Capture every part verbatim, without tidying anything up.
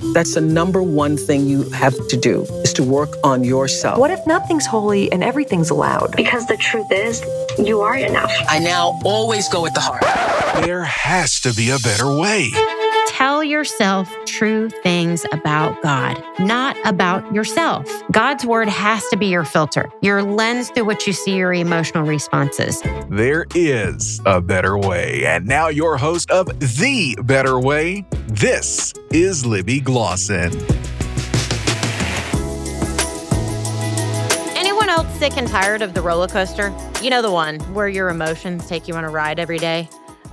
That's the number one thing you have to do, is to work on yourself. What if nothing's holy and everything's allowed? Because the truth is, you are enough. I now always go with the heart. There has to be a better way. Tell yourself true things about God, not about yourself. God's word has to be your filter, your lens through which you see your emotional responses. There is a better way. And now your host of The Better Way, this is Libby Glosson. Anyone else sick and tired of the roller coaster? You know, the one where your emotions take you on a ride every day?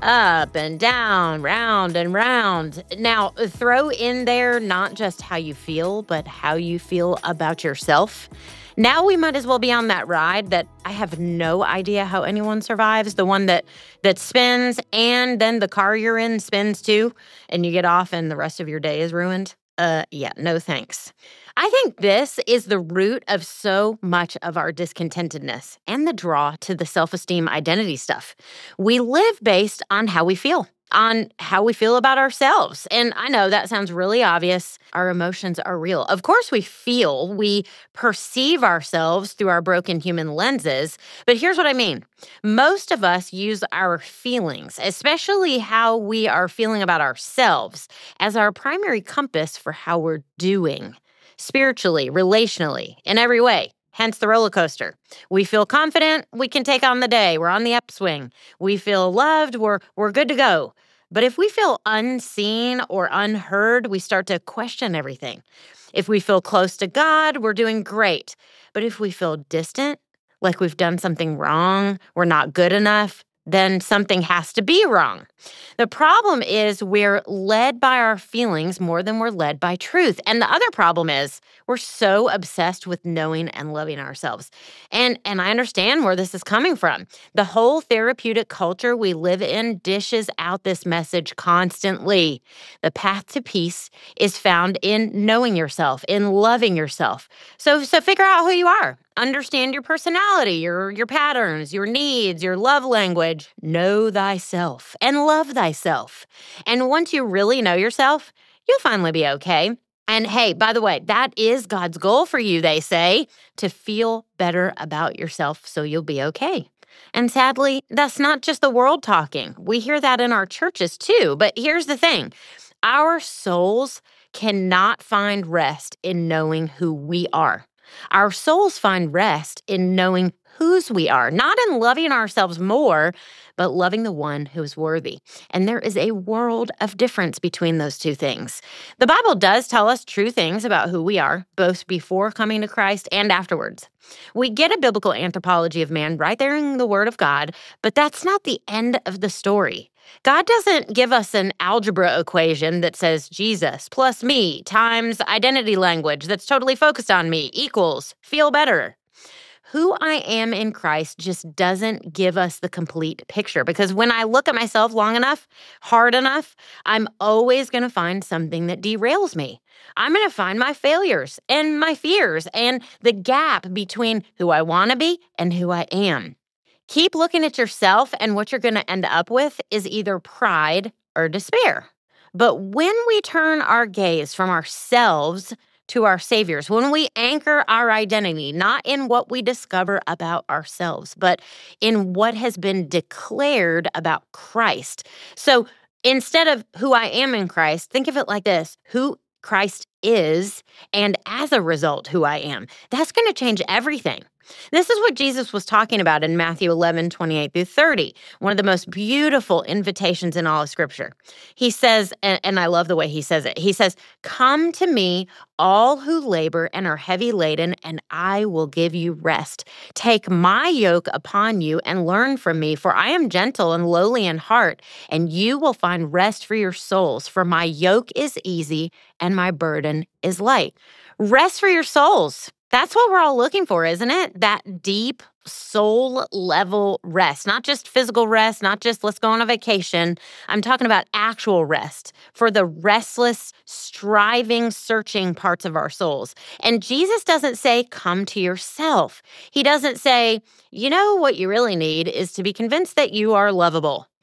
Up and down, round and round. Now, throw in there not just how you feel, but how you feel about yourself. Now we might as well be on that ride that I have no idea how anyone survives, the one that that spins and then the car you're in spins too, and you get off and the rest of your day is ruined. Uh, yeah, no thanks. I think this is the root of so much of our discontentedness and the draw to the self-esteem identity stuff. We live based on how we feel, on how we feel about ourselves. And I know that sounds really obvious. Our emotions are real. Of course we feel, we perceive ourselves through our broken human lenses. But here's what I mean. Most of us use our feelings, especially how we are feeling about ourselves, as our primary compass for how we're doing. Spiritually, relationally, in every way. Hence the roller coaster. We feel confident, we can take on the day. We're on the upswing. We feel loved, we're we're good to go. But if we feel unseen or unheard, we start to question everything. If we feel close to God, we're doing great. But if we feel distant, like we've done something wrong, we're not good enough, then something has to be wrong. The problem is we're led by our feelings more than we're led by truth. And the other problem is we're so obsessed with knowing and loving ourselves. And, and I understand where this is coming from. The whole therapeutic culture we live in dishes out this message constantly. The path to peace is found in knowing yourself, in loving yourself. So, so figure out who you are. Understand your personality, your, your patterns, your needs, your love language. Know thyself and love thyself. And once you really know yourself, you'll finally be okay. And hey, by the way, that is God's goal for you, they say, to feel better about yourself so you'll be okay. And sadly, that's not just the world talking. We hear that in our churches too. But here's the thing. Our souls cannot find rest in knowing who we are. Our souls find rest in knowing whose we are, not in loving ourselves more, but loving the one who is worthy. And there is a world of difference between those two things. The Bible does tell us true things about who we are, both before coming to Christ and afterwards. We get a biblical anthropology of man right there in the Word of God, but that's not the end of the story. God doesn't give us an algebra equation that says Jesus plus me times identity language that's totally focused on me equals feel better. Who I am in Christ just doesn't give us the complete picture, because when I look at myself long enough, hard enough, I'm always going to find something that derails me. I'm going to find my failures and my fears and the gap between who I want to be and who I am. Keep looking at yourself, and what you're going to end up with is either pride or despair. But when we turn our gaze from ourselves to our saviors, when we anchor our identity, not in what we discover about ourselves, but in what has been declared about Christ. So instead of who I am in Christ, think of it like this: who Christ is, and as a result, who I am. That's going to change everything. This is what Jesus was talking about in Matthew eleven, twenty-eight through thirty, one of the most beautiful invitations in all of Scripture. He says, and, and I love the way he says it, he says, "Come to me, all who labor and are heavy laden, and I will give you rest. Take my yoke upon you and learn from me, for I am gentle and lowly in heart, and you will find rest for your souls. For my yoke is easy and my burden is light." Rest for your souls. That's what we're all looking for, isn't it? That deep soul level rest, not just physical rest, not just let's go on a vacation. I'm talking about actual rest for the restless, striving, searching parts of our souls. And Jesus doesn't say, come to yourself. He doesn't say, you know, what you really need is to be convinced that you are lovable.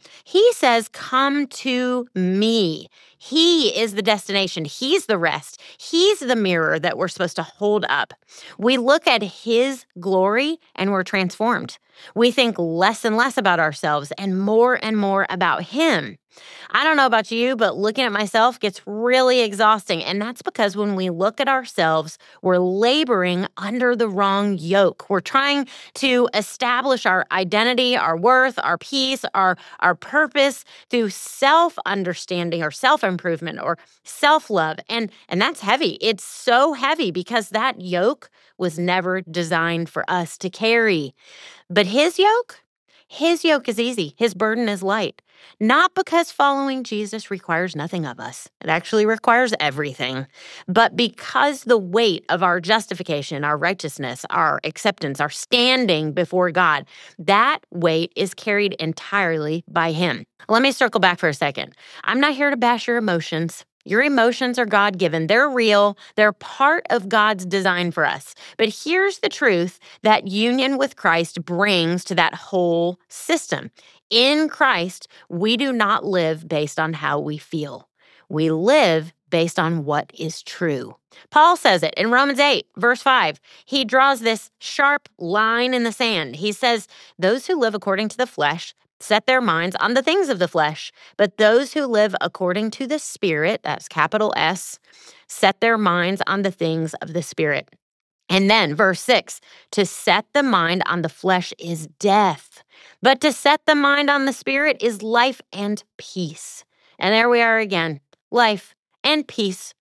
He says, come to me. He is the destination. He's the rest. He's the mirror that we're supposed to hold up. We look at his glory and we're transformed. We think less and less about ourselves and more and more about him. I don't know about you, but looking at myself gets really exhausting. And that's because when we look at ourselves, we're laboring under the wrong yoke. We're trying to establish our identity, our worth, our peace, our, our purpose through self-understanding or self-improvement or self-love. And, and that's heavy. It's so heavy because that yoke was never designed for us to carry. But his yoke, his yoke is easy. His burden is light. Not because following Jesus requires nothing of us. It actually requires everything. But because the weight of our justification, our righteousness, our acceptance, our standing before God, that weight is carried entirely by him. Let me circle back for a second. I'm not here to bash your emotions. Your emotions are God-given. They're real. They're part of God's design for us. But here's the truth that union with Christ brings to that whole system. In Christ, we do not live based on how we feel. We live based on what is true. Paul says it in Romans eight, verse five. He draws this sharp line in the sand. He says, those who live according to the flesh set their minds on the things of the flesh, but those who live according to the Spirit, that's capital S, set their minds on the things of the Spirit. And then verse six, to set the mind on the flesh is death, but to set the mind on the Spirit is life and peace. And there we are again, life and peace,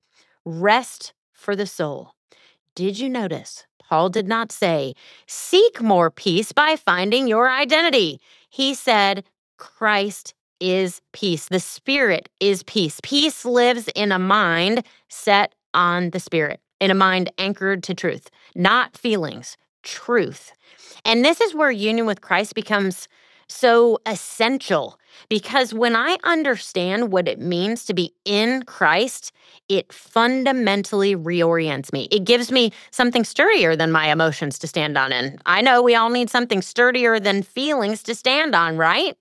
rest for the soul. Did you notice? Paul did not say, seek more peace by finding your identity. He said, Christ is peace. The Spirit is peace. Peace lives in a mind set on the Spirit, in a mind anchored to truth, not feelings, truth. And this is where union with Christ becomes so essential, because when I understand what it means to be in Christ, it fundamentally reorients me. It gives me something sturdier than my emotions to stand on. And I know we all need something sturdier than feelings to stand on, right?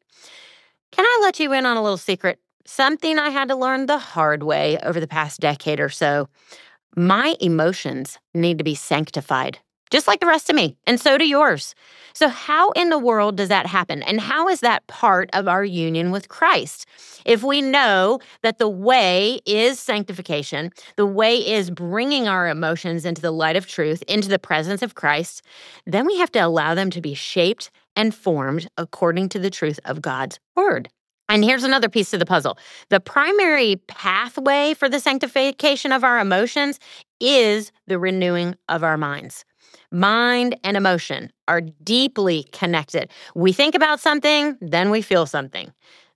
Can I let you in on a little secret? Something I had to learn the hard way over the past decade or so. My emotions need to be sanctified, just like the rest of me, and so do yours. So how in the world does that happen? And how is that part of our union with Christ? If we know that the way is sanctification, the way is bringing our emotions into the light of truth, into the presence of Christ, then we have to allow them to be shaped and formed according to the truth of God's word. And here's another piece of the puzzle. The primary pathway for the sanctification of our emotions is the renewing of our minds. Mind and emotion are deeply connected. We think about something, then we feel something.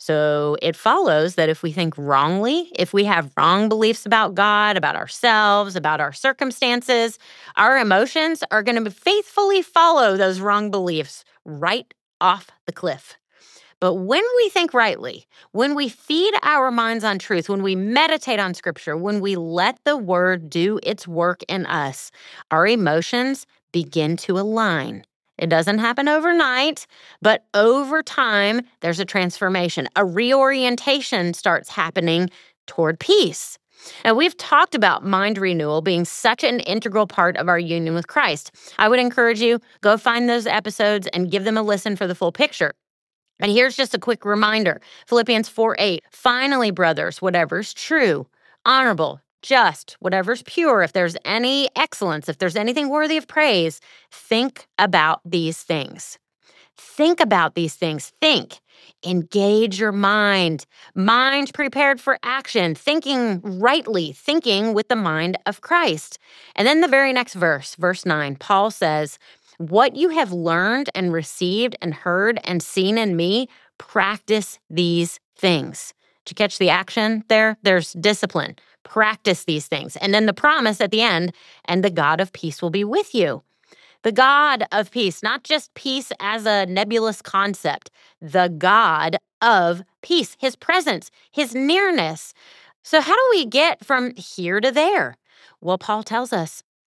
So it follows that if we think wrongly, if we have wrong beliefs about God, about ourselves, about our circumstances, our emotions are going to faithfully follow those wrong beliefs right off the cliff. But when we think rightly, when we feed our minds on truth, when we meditate on Scripture, when we let the Word do its work in us, our emotions begin to align. It doesn't happen overnight, but over time, there's a transformation. A reorientation starts happening toward peace. Now, we've talked about mind renewal being such an integral part of our union with Christ. I would encourage you, go find those episodes and give them a listen for the full picture. And here's just a quick reminder, Philippians four eight, finally, brothers, whatever's true, honorable, just, whatever's pure, if there's any excellence, if there's anything worthy of praise, think about these things. Think about these things. Think. Engage your mind. Mind prepared for action. Thinking rightly. Thinking with the mind of Christ. And then the very next verse, verse nine, Paul says, what you have learned and received and heard and seen in me, practice these things. Did you catch the action there? There's discipline. Practice these things. And then the promise at the end, and the God of peace will be with you. The God of peace, not just peace as a nebulous concept, the God of peace, his presence, his nearness. So how do we get from here to there? Well, Paul tells us,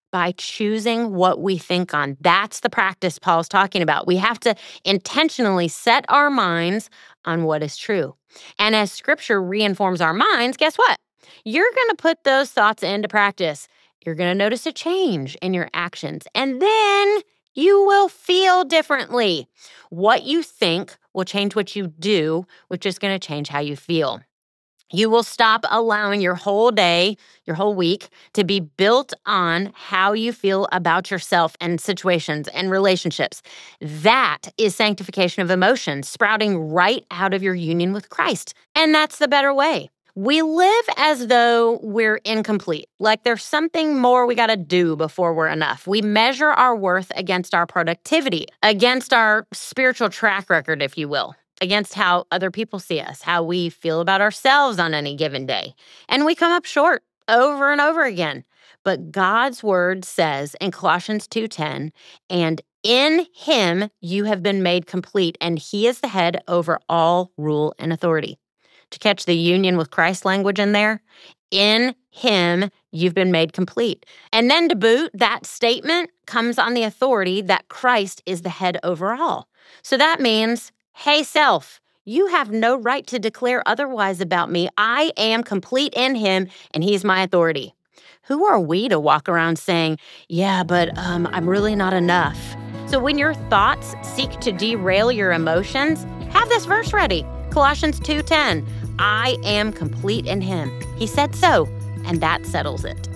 by choosing what we think on. That's the practice Paul's talking about. We have to intentionally set our minds on what is true. And as Scripture reinforms our minds, guess what? You're going to put those thoughts into practice. You're going to notice a change in your actions, and then you will feel differently. What you think will change what you do, which is going to change how you feel. You will stop allowing your whole day, your whole week, to be built on how you feel about yourself and situations and relationships. That is sanctification of emotions, sprouting right out of your union with Christ. And that's the better way. We live as though we're incomplete, like there's something more we got to do before we're enough. We measure our worth against our productivity, against our spiritual track record, if you will, against how other people see us, how we feel about ourselves on any given day. And we come up short over and over again. But God's word says in Colossians two ten, and in him you have been made complete, and he is the head over all rule and authority. To catch the union with Christ language in there, in him you've been made complete. And then to boot, that statement comes on the authority that Christ is the head over all. So that means, hey, self, you have no right to declare otherwise about me. I am complete in him, and he's my authority. Who are we to walk around saying, yeah, but um, I'm really not enough? So when your thoughts seek to derail your emotions, have this verse ready. Colossians two ten, I am complete in him. He said so, and that settles it.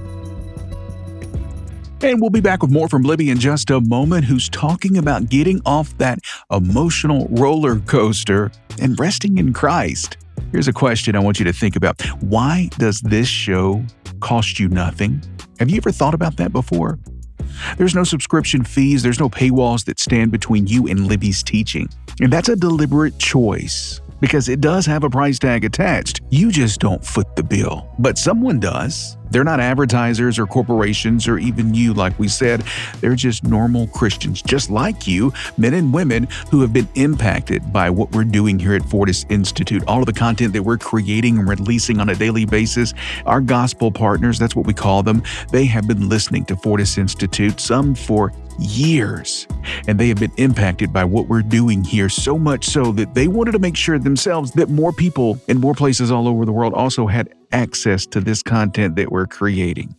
And we'll be back with more from Libby in just a moment, who's talking about getting off that emotional roller coaster and resting in Christ. Here's a question I want you to think about. Why does this show cost you nothing? Have you ever thought about that before? There's no subscription fees. There's no paywalls that stand between you and Libby's teaching. And that's a deliberate choice, because it does have a price tag attached. You just don't foot the bill, but someone does. They're not advertisers or corporations or even you, like we said. They're just normal Christians, just like you, men and women who have been impacted by what we're doing here at Fortis Institute. All of the content that we're creating and releasing on a daily basis, our gospel partners, that's what we call them, they have been listening to Fortis Institute, some for years, and they have been impacted by what we're doing here, so much so that they wanted to make sure themselves that more people in more places all over the world also had access to this content that we're creating.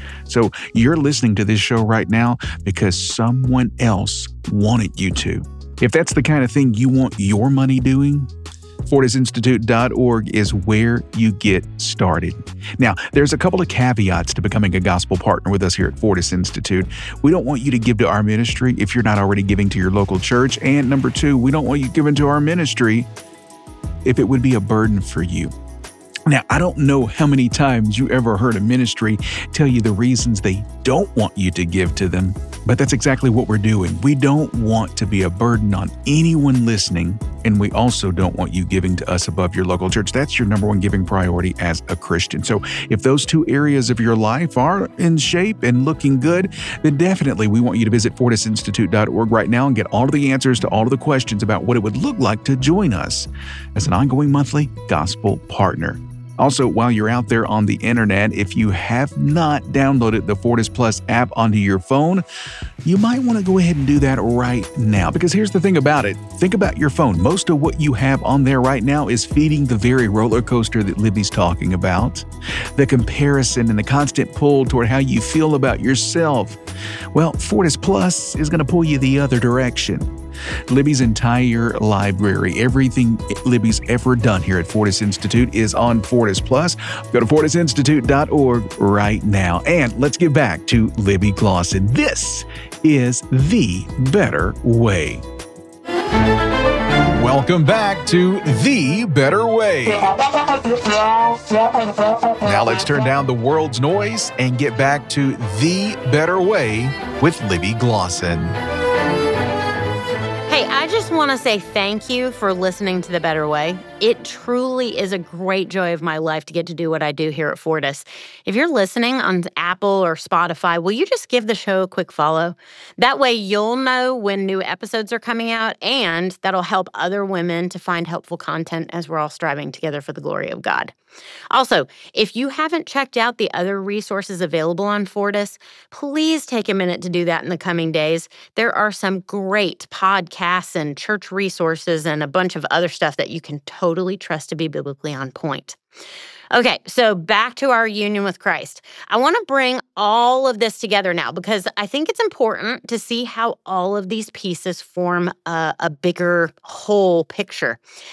So you're listening to this show right now because someone else wanted you to. If that's the kind of thing you want your money doing, Fortis Institute dot org is where you get started. Now, there's a couple of caveats to becoming a gospel partner with us here at Fortis Institute. We don't want you to give to our ministry if you're not already giving to your local church. And number two, we don't want you giving to our ministry if it would be a burden for you. Now, I don't know how many times you ever heard a ministry tell you the reasons they don't want you to give to them, but that's exactly what we're doing. We don't want to be a burden on anyone listening, and we also don't want you giving to us above your local church. That's your number one giving priority as a Christian. So if those two areas of your life are in shape and looking good, then definitely we want you to visit Fortis Institute dot org right now and get all of the answers to all of the questions about what it would look like to join us as an ongoing monthly gospel partner. Also, while you're out there on the internet, if you have not downloaded the Fortis Plus app onto your phone, you might want to go ahead and do that right now. Because here's the thing about it. Think about your phone. Most of what you have on there right now is feeding the very roller coaster that Libby's talking about. The comparison and the constant pull toward how you feel about yourself. Well, Fortis Plus is going to pull you the other direction. Libby's entire library, everything Libby's ever done here at Fortis Institute is on Fortis Plus. Go to Fortis Institute dot org right now. And let's get back to Libby Clausen. This is The Better Way. Welcome back to The Better Way. Now let's turn down the world's noise and get back to The Better Way with Libby Clausen. Hey, I just want to say thank you for listening to The Better Way. It truly is a great joy of my life to get to do what I do here at Fortis. If you're listening on Apple or Spotify, will you just give the show a quick follow? That way you'll know when new episodes are coming out, and that'll help other women to find helpful content as we're all striving together for the glory of God. Also, if you haven't checked out the other resources available on Fortis, please take a minute to do that in the coming days. There are some great podcasts and church resources and a bunch of other stuff that you can totally trust to be biblically on point. Okay, so back to our union with Christ. I want to bring all of this together now because I think it's important to see how all of these pieces form a, a bigger whole picture.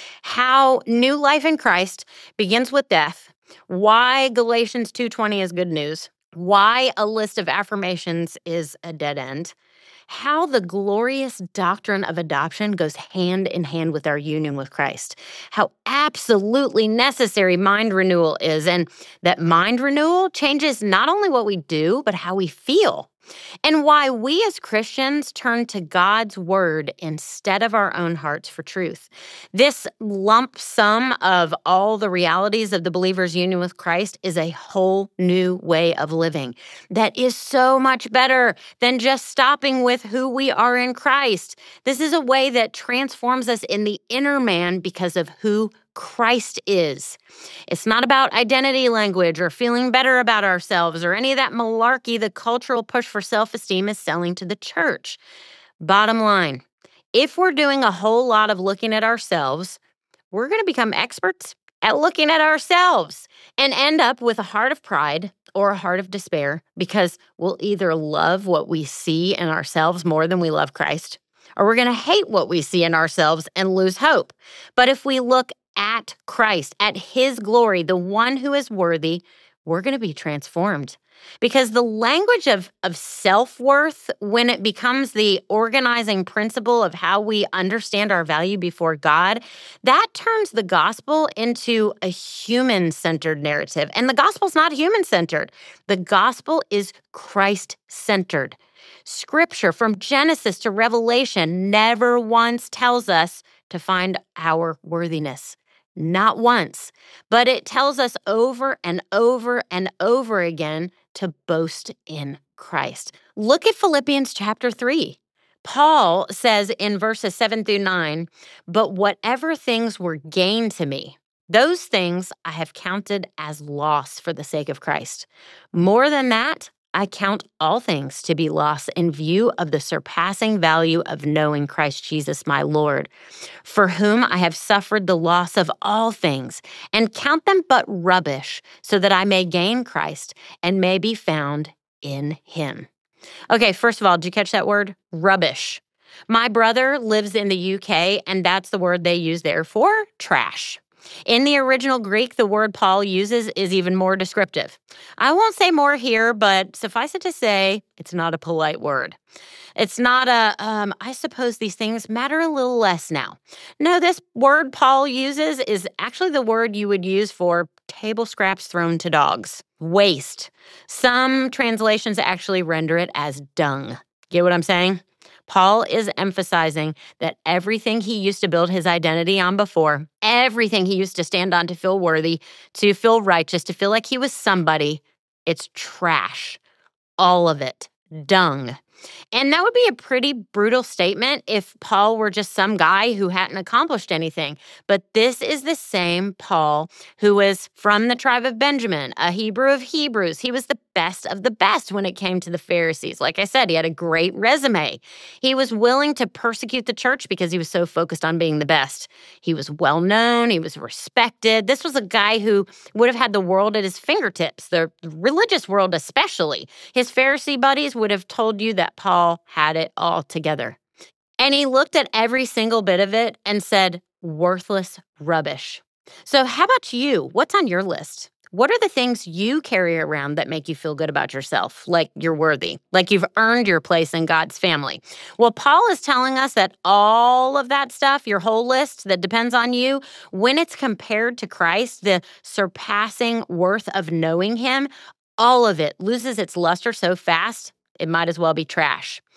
How new life in Christ begins with death, why Galatians two twenty is good news, why a list of affirmations is a dead end, how the glorious doctrine of adoption goes hand in hand with our union with Christ, how absolutely necessary mind renewal is, and that mind renewal changes not only what we do, but how we feel, and why we as Christians turn to God's word instead of our own hearts for truth. This lump sum of all the realities of the believer's union with Christ is a whole new way of living that is so much better than just stopping with who we are in Christ. This is a way that transforms us in the inner man because of who Christ is. It's not about identity language or feeling better about ourselves or any of that malarkey the cultural push for self-esteem is selling to the church. Bottom line, if we're doing a whole lot of looking at ourselves, we're going to become experts at looking at ourselves and end up with a heart of pride or a heart of despair because we'll either love what we see in ourselves more than we love Christ, or we're going to hate what we see in ourselves and lose hope. But if we look at Christ, at his glory, the one who is worthy, we're going to be transformed. Because the language of, of self-worth, when it becomes the organizing principle of how we understand our value before God, that turns the gospel into a human-centered narrative. And the gospel's not human-centered. The gospel is Christ-centered. Scripture from Genesis to Revelation never once tells us to find our worthiness. Not once, but it tells us over and over and over again to boast in Christ. Look at Philippians chapter three. Paul says in verses seven through nine, "But whatever things were gain to me, those things I have counted as loss for the sake of Christ. More than that, I count all things to be loss in view of the surpassing value of knowing Christ Jesus my Lord, for whom I have suffered the loss of all things, and count them but rubbish, so that I may gain Christ and may be found in him." Okay, first of all, did you catch that word? Rubbish. My brother lives in the U K, and that's the word they use there for trash. In the original Greek, the word Paul uses is even more descriptive. I won't say more here, but suffice it to say, it's not a polite word. It's not a, um, I suppose these things matter a little less now. No, this word Paul uses is actually the word you would use for table scraps thrown to dogs. Waste. Some translations actually render it as dung. Get what I'm saying? Paul is emphasizing that everything he used to build his identity on before, everything he used to stand on to feel worthy, to feel righteous, to feel like he was somebody, it's trash. All of it. Dung. And that would be a pretty brutal statement if Paul were just some guy who hadn't accomplished anything. But this is the same Paul who was from the tribe of Benjamin, a Hebrew of Hebrews. He was the best of the best when it came to the Pharisees. Like I said, he had a great resume. He was willing to persecute the church because he was so focused on being the best. He was well known. He was respected. This was a guy who would have had the world at his fingertips, the religious world especially. His Pharisee buddies would have told you that Paul had it all together. And he looked at every single bit of it and said, worthless rubbish. So how about you? What's on your list? What are the things you carry around that make you feel good about yourself, like you're worthy, like you've earned your place in God's family? Well, Paul is telling us that all of that stuff, your whole list that depends on you, when it's compared to Christ, the surpassing worth of knowing him, all of it loses its luster so fast, it might as well be trash.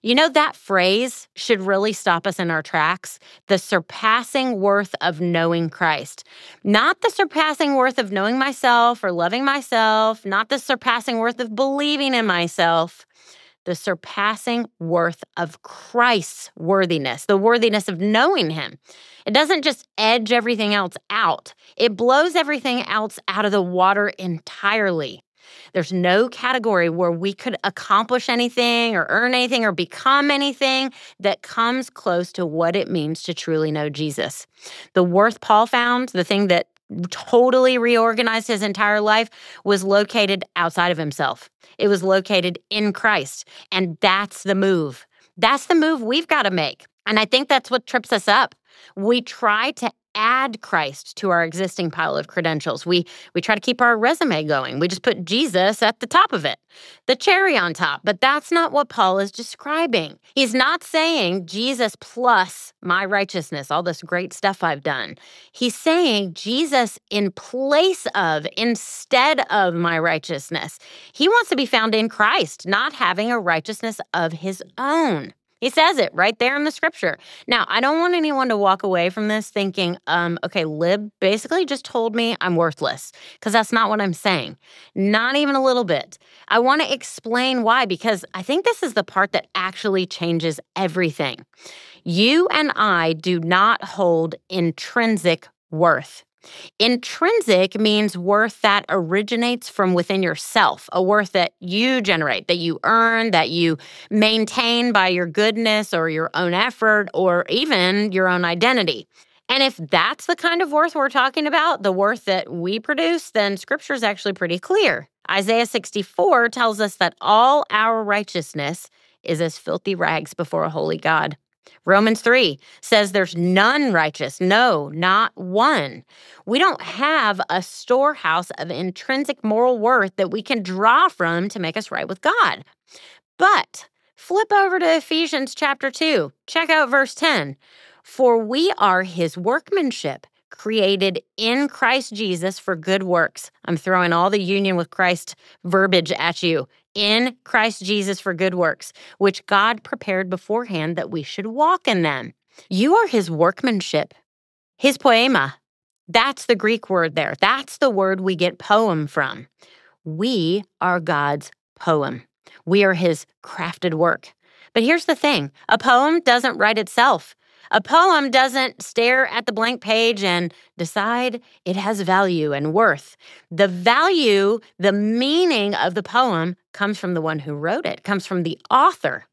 You know, that phrase should really stop us in our tracks. The surpassing worth of knowing Christ. Not the surpassing worth of knowing myself or loving myself, not the surpassing worth of believing in myself. The surpassing worth of Christ's worthiness, the worthiness of knowing him. It doesn't just edge everything else out. It blows everything else out of the water entirely. There's no category where we could accomplish anything or earn anything or become anything that comes close to what it means to truly know Jesus. The worth Paul found, the thing that totally reorganized his entire life, was located outside of himself. It was located in Christ. And that's the move. That's the move we've got to make. And I think that's what trips us up. We try to add Christ to our existing pile of credentials. We we try to keep our resume going. We just put Jesus at the top of it, the cherry on top. But that's not what Paul is describing. He's not saying Jesus plus my righteousness, all this great stuff I've done. He's saying Jesus in place of, instead of my righteousness. He wants to be found in Christ, not having a righteousness of his own. He says it right there in the scripture. Now, I don't want anyone to walk away from this thinking, um, okay, Lib basically just told me I'm worthless, because that's not what I'm saying. Not even a little bit. I want to explain why, because I think this is the part that actually changes everything. You and I do not hold intrinsic worth. Intrinsic means worth that originates from within yourself, a worth that you generate, that you earn, that you maintain by your goodness or your own effort or even your own identity. And if that's the kind of worth we're talking about, the worth that we produce, then Scripture is actually pretty clear. Isaiah sixty-four tells us that all our righteousness is as filthy rags before a holy God. Romans three says there's none righteous, no, not one. We don't have a storehouse of intrinsic moral worth that we can draw from to make us right with God. But flip over to Ephesians chapter two. Check out verse ten. For we are his workmanship, created in Christ Jesus for good works. I'm throwing all the union with Christ verbiage at you. In Christ Jesus for good works, which God prepared beforehand that we should walk in them. You are his workmanship, his poema. That's the Greek word there. That's the word we get poem from. We are God's poem. We are his crafted work. But here's the thing. A poem doesn't write itself. A poem doesn't stare at the blank page and decide it has value and worth. The value, the meaning of the poem comes from the one who wrote it, comes from the author.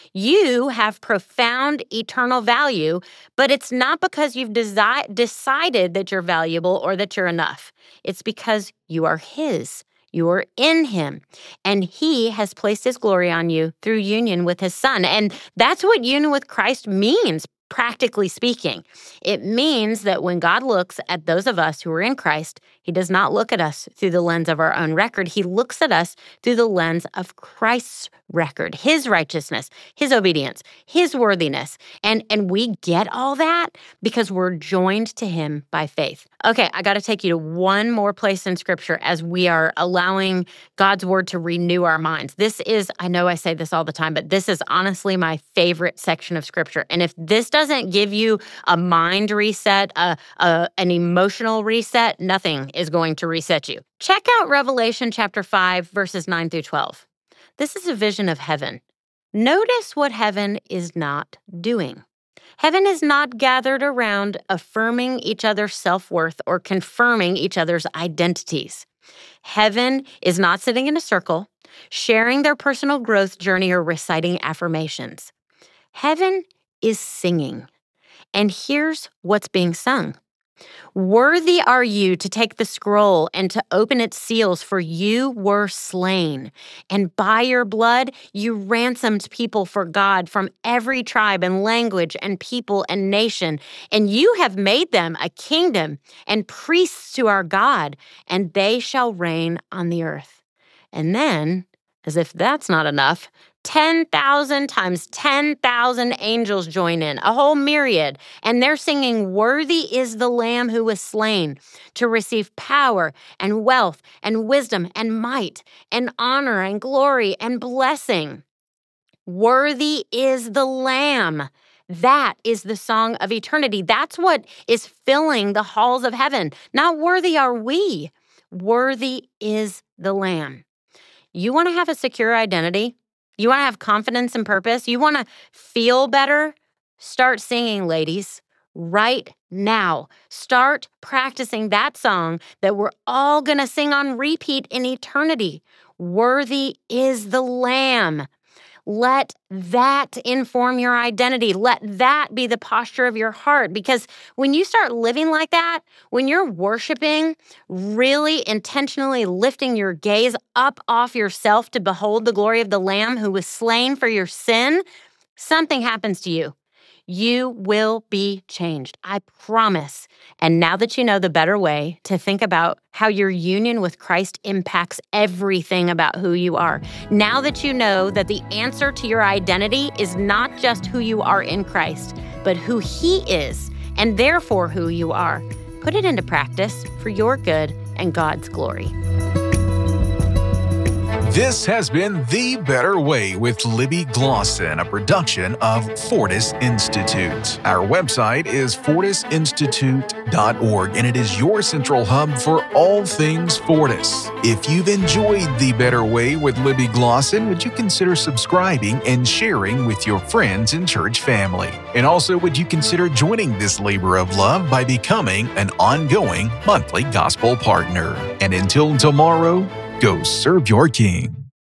You have profound eternal value, but it's not because you've desi- decided that you're valuable or that you're enough. It's because you are his. You're in him, and he has placed his glory on you through union with his son. And that's what union with Christ means. Practically speaking, it means that when God looks at those of us who are in Christ, he does not look at us through the lens of our own record. He looks at us through the lens of Christ's record, his righteousness, his obedience, his worthiness. And, and we get all that because we're joined to him by faith. Okay, I got to take you to one more place in Scripture as we are allowing God's word to renew our minds. This is, I know I say this all the time, but this is honestly my favorite section of Scripture. And if this doesn't give you a mind reset, a, a, an emotional reset, nothing is going to reset you. Check out Revelation chapter five, verses nine through twelve. This is a vision of heaven. Notice what heaven is not doing. Heaven is not gathered around affirming each other's self-worth or confirming each other's identities. Heaven is not sitting in a circle, sharing their personal growth journey or reciting affirmations. Heaven is singing. And here's what's being sung. Worthy are you to take the scroll and to open its seals, for you were slain. And by your blood, you ransomed people for God from every tribe and language and people and nation. And you have made them a kingdom and priests to our God, and they shall reign on the earth. And then, as if that's not enough, ten thousand times ten thousand angels join in, a whole myriad, and they're singing, "Worthy is the Lamb who was slain to receive power and wealth and wisdom and might and honor and glory and blessing." Worthy is the Lamb. That is the song of eternity. That's what is filling the halls of heaven. Not worthy are we. Worthy is the Lamb. You want to have a secure identity? You want to have confidence and purpose? You want to feel better? Start singing, ladies, right now. Start practicing that song that we're all going to sing on repeat in eternity. Worthy is the Lamb. Let that inform your identity. Let that be the posture of your heart. Because when you start living like that, when you're worshiping, really intentionally lifting your gaze up off yourself to behold the glory of the Lamb who was slain for your sin, something happens to you. You will be changed. I promise. And now that you know the better way to think about how your union with Christ impacts everything about who you are, now that you know that the answer to your identity is not just who you are in Christ, but who He is, and therefore who you are, put it into practice for your good and God's glory. This has been The Better Way with Libby Glosson, a production of Fortis Institute. Our website is fortis institute dot org, and it is your central hub for all things Fortis. If you've enjoyed The Better Way with Libby Glosson, would you consider subscribing and sharing with your friends and church family? And also, would you consider joining this labor of love by becoming an ongoing monthly gospel partner? And until tomorrow, go serve your King.